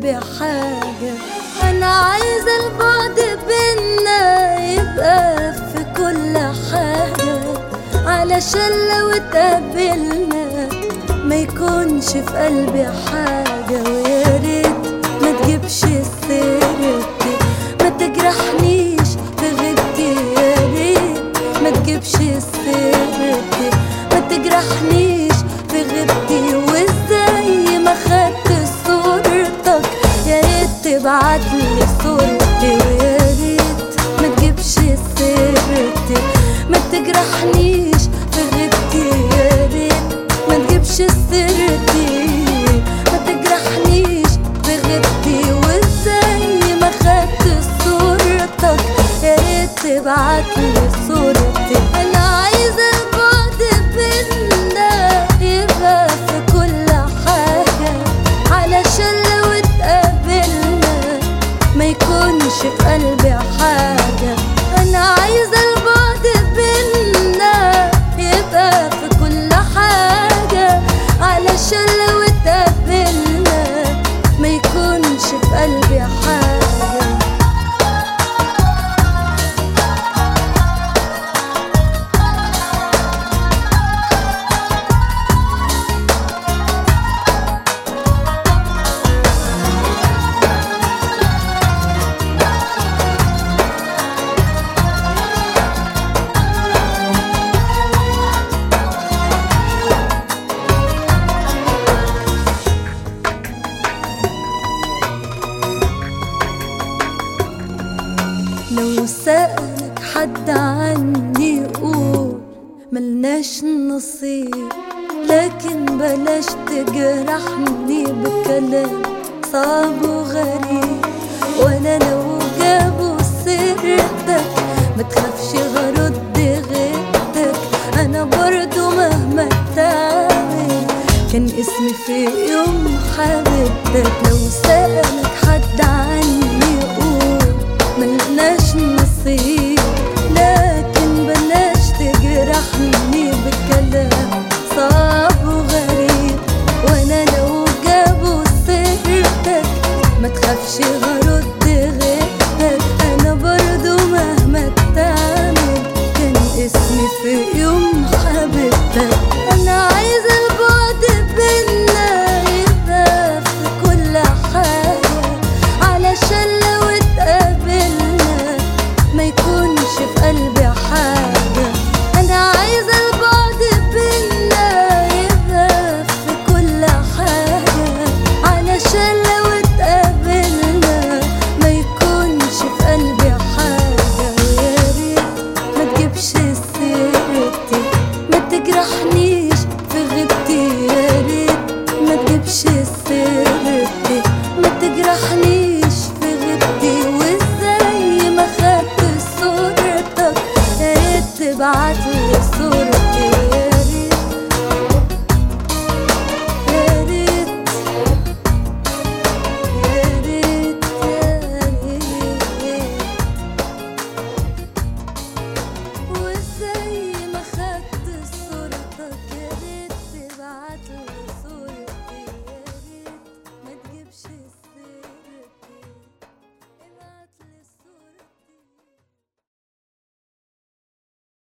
قلبي حاجة. أنا عايزة البعد بينا يبقى في كل حاجة، علشان لو اتقابلنا ما يكونش في قلبي حاجة. ويا ريت ما تجيبش سيرتي، ما تجرحنيش في غيبتي. يا ريت ما تجيبش سيرتي، ما تجرحنيش في غيبتي. وازاي ما خدت صورتك يا ريت تبعتلي صورتي. ويا ريت ما تجيبش سيرتي، ما تجرحنيش في غيبتي. يا ريت ما تجيبش سيرتي، ما تجرحنيش في غيبتي. وازاي ما خدت صورتك يا ريت تبعتلي صورتي. انا عايزة البعد بينا يبقى في كل حاجة، علشان لو اتقابلنا ما يكونش في قلبي حاجة. انا عايزة البعد بينا يبقى في كل حاجة، علشان لو اتقابلنا ما يكونش في قلبي حاجة. لو سألك حد عني قول ملناش نصيب، لكن بلاش تجرحني بكلام صعب وغريب. وانا لو جابوا سيرتك ما تخافش هرد غيرتك. انا برضو مهما تعمل كان اسمي في يوم حبيبتك. لو سألك حد عني قول ملناش نصيب، لكن بلاش تجرحني بكلام صعب وغريب. وانا لو جابوا سيرتك ما تخافش هرد غيرتك. انا برضو مهما تعمل كان اسمي في يوم حبيبتك. انا عايزة البعد بينا يبقى في كل حاجة، علشان لو اتقابلنا ما يكونش في قلبي حاجة. أنا عايزة البعد بينا يبقى في كل حاجة، علشان لو اتقابلنا ما يكونش في قلبي حاجة. ويا ريت ما تجيبش سيرتي، ما تجرحنيش في غيبتي. يا ريت ما تجيبش سيرتي، ما تجرحنيش في غيبتي. وازاي ما خدت صورتك يا ريت تبعتلي